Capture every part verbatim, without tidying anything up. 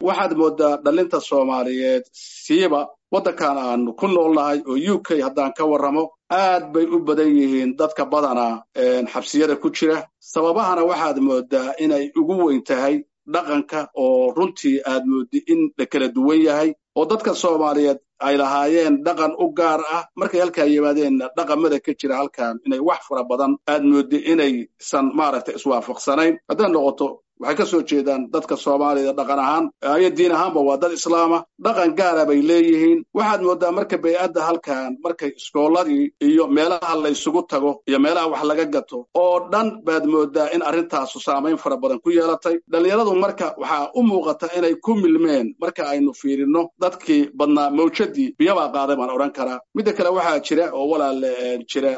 waxaad moodaa dhalinta Soomaaliyeed siiba waddankan aan ku noolnahay oo U K haddaan ka warramo aad bay u badan yihiin dadka badana xabsiyada ku jira sababahana waxaad moodaa inay ugu weyn tahay dhaqanka oo runtii aad moodi in la kala duwan yahay oo dadka Soomaaliyeed ay lahaayeen dhaqan u gaar ah markay halka yimaadeen dhaqamada ka jira halkan inay wax fara badan aad moodi inay san maaragtay iswaafaqsanayn haddana noqoto waxay ka soo jeedaan dadka Soomaaliyeed dhaqan ahaan ay diin ahaanba waa dad islaama dhaqan gaar ah bay leeyihiin waxaad moodaa marka bay'adda halkan markay iskooladii iyo meelaha la isugu tago iyo meelaha wax laga gato oo dhan baad moodaa in arrintaas saameyn fara badan ku yeelatay dhalinyaradu marka waxa u muuqata inay ku milmeen marka aynu fiirino dadkii badnaa mawjadii biyaba qaaday baan oran karaa mid kale waxa jira oo walaal jira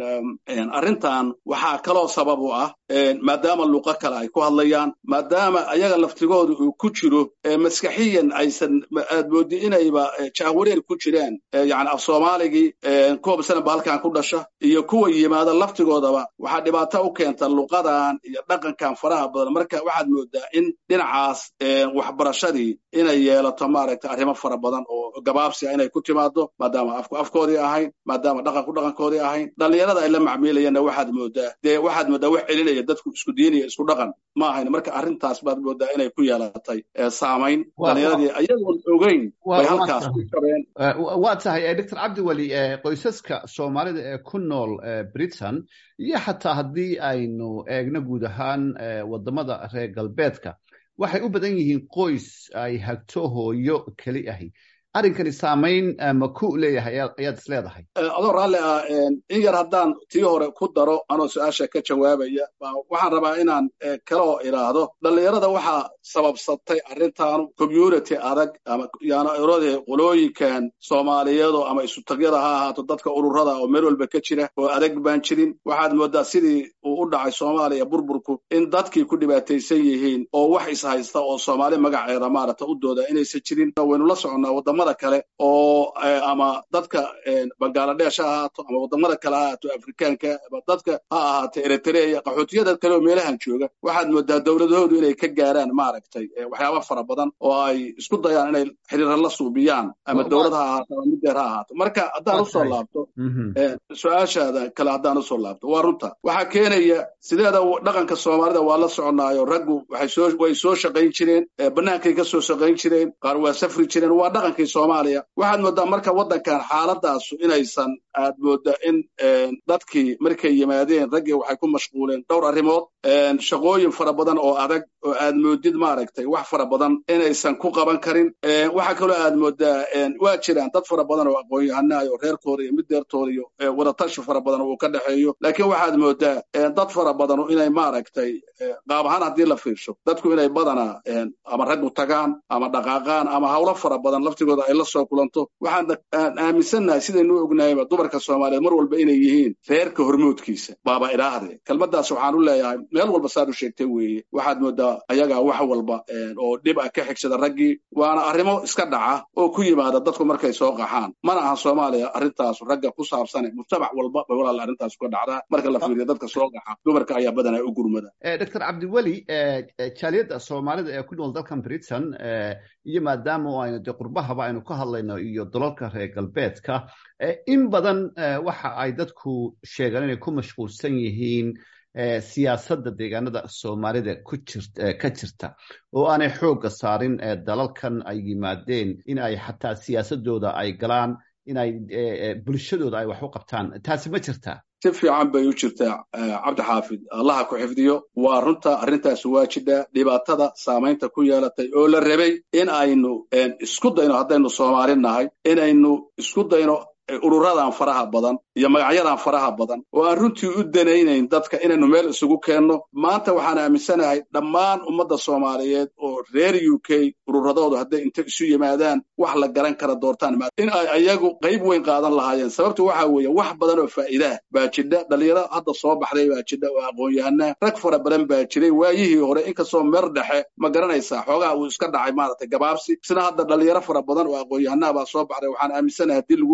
arrintan waxa kaloo sabab u ah maadaama luqa kale ay ku hadlayaan maadaama ayaga laftigoodu uu ku jiro maskaxiyan aysan aad moodi inayba jaawareer ku jiraan yani af Soomaaligi kuwa basan halkan ku dhasha iyo kuwa yimaada laftigoodaba waxa dhibaato u keenta luqadan iyo dhaqankan faraha badan marka waxaad moodaa in dhinacaas waxbarashadii inay yeelato maaragtay arrimo fara badan oo gabaabsi inay ku timaado maadaama afku afkoodii ahayn maadaama dhaqanku dhaqankoodii ahayn dhalinyarada ay la macmiilayaan waxaad moodaa de waxaad moodaa wax celinaya dadku isku diinaya isku dhaqan ma ahayn marka arrintaas baad moodaa inay ku yeelatay saameyn dhalinyaradii ayagoon ogeyn bay halkaas ku qabeen waa tahay Doctor Cabdi Wali qoysaska Soomaalida ee ku nool Britain iyo xataa haddii aynu eegno guud ahaan wadamada reer galbeedka waxay u badan yihiin qoys ay hagto hooyo kali ahi arrinkani saameyn ma ku leeyahay ayaad is leedahay adoo raalli ah in yar haddaan tii hore ku daro anoo su-aasha ka jawaabaya waxaan rabaa inaan kaloo iraahdo dhalinyarada waxaa sababsatay arrintan community adag ama yaana erode qolooyinkan Soomaaliyeed ama isu tagyada ha ahaato dadka ururada oo meel walba ka jira oo adag baan jirin waxaad moodaa sidii uu u dhacay Soomaaliya burburku in dadkii ku dhibaataysan yihiin oo wax is haysta oo Soomaali magaceeda maarata u dooda inaysan jirin waynu la soconaa wadamada kale oo ama dadka Bangladesh ha ahaato ama wadamada kale ha ahaato Afrikaanka ama dadka ha ahaato Eritrea qaxootiyada kale oo meelahan jooga waxaad moodaa dawladahoodu inay ka gaaraan maaragtay waxyaabo fara badan oo ay isku dayaan inay xiriir la suubiyaan ama dawladda ha ahaato ama mideer ha ahaato marka haddaan u soo laabto su'aashaada kale haddaan u soo laabto waa runta waxa keenaya sideeda dhaqanka Soomaalida waa la soconaayo raggu waxay soo way soo shaqayn jireen banaankay ka soo shaqayn jireen qaar waa safri jireen waa dhaqankii Soomaaliya waxaad moodaa marka waddankan xaaladaas inaysan aad moodaa in dadkii markay yimaadeen ragii waxay ku mashquuleen dhowr arrimood shaqooyin fara badan oo adag oo aad moodid maaragtay wax fara badan inaysan ku qaban karin waxa kale aad moodaa waa jiraan dad fara badan oo aqoon-yahanaayo reerkooda iyo mideertooda iyo wada tashi fara badan oo ka dhaxeeyo laakiin waxaad moodaa dad fara badan inay maaragtay qaab ahaan haddii la fiirsho dadku inay badana ama raggu tagaan ama dhaqaaqaan ama hawlo fara badan laftigooda ay la soo kulanto waxaan aaminsanahay sidaynu ognaayba dumarka Soomaaliyeed mar walba inay yihiin reerka hormoodkiisa baaba ilaahde kalmadaas waxaan u leeyahay meel walba saad u sheegtay weeye waxaad moodaa ayaga wax walba oo dhib ah ka xigsada raggii waana arrimo iska dhaca oo ku yimaada dadku markay soo qaxaan mana aha Soomaaliya arrintaas ragga ku saabsan mujtamac walba bay walaal arrintaas ku dhacdaa marka la fiiriyo dadka soo qaxa dumarka ayaa badanaa u gurmada Doctor Cabdi Wali jaaliyada Soomaalida ee ku nool dalkan Britain iyo maadaama aynu de qurbahaba aynu ka hadlayno iyo dalalka reer galbeedka in badan waxa ay dadku sheegaan inay ku mashquulsan yihiin siyaasadda deegaanada Soomaalida ku jirta ka jirta oo aanay xooga saarin dalalkan ay yimaadeen in ay xataa siyaasadooda ay galaan in ay bulshadooda ay wax u qabtaan taasi ma jirtaa si fiican bay u jirtaa Cabdi Xaafid Allah ku xifdiyo waa runta arrintaas waajida dhibaatada saameynta ku yeelatay oo la rabay in aynu isku dayno haddaynu Soomaalinahay in aynu isku dayno ururadan faraha badan iyo magacyadan faraha badan oo aan runtii u danaynayn dadka inaynu meel isugu keenno maanta waxaan aaminsanahay dhammaan ummadda Soomaaliyeed oo reer U K ururadoodu hadday inta isu yimaadaan wax la garan kara doortaan in ay ayagu qayb weyn qaadan lahaayeen sababtu waxa weeye wax badan oo faa'iido baa jidda dhalinyaro hadda soo baxday baa jidda oo aqoon-yahanna rag fara badan baa jiray waayihii hore inkastoo meer dhexe ma garanaysaa xoogaa uu iska dhacay maaragtay gabaabsi sina hadda dhalinyaro fara badan oo aqoon-yahanna baa soo baxday waxaan aaminsanahay haddii lagu buubay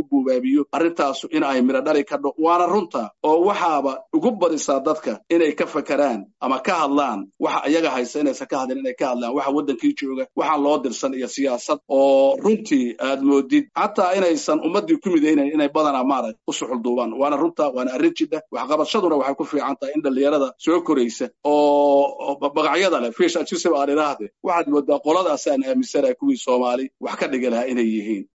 tijaabiyo arrintaasu in ay miro dhali kadho waana runta oo waxaaba ugu badisaa dadka inay ka fakaraan ama ka hadlaan waxa ayaga haysa inaysan ka hadlin inay ka hadlaan waxa waddankii jooga waxaan loo dirsan iyo siyaasad oo runtii aad moodid xataa inaysan ummaddii ku midaynayn inay badanaa maarag u suxulduubaan waana runta waana arrin jidha waxqabadshaduna waxay ku fiican tahay in dhallinyarada soo koraysa oo magacyada leh fiish ajisib aan idhaahde waxaad moodaa qoladaasaan aaminsanahay kuwii Soomaali wax ka dhigi lahaa inay yihiin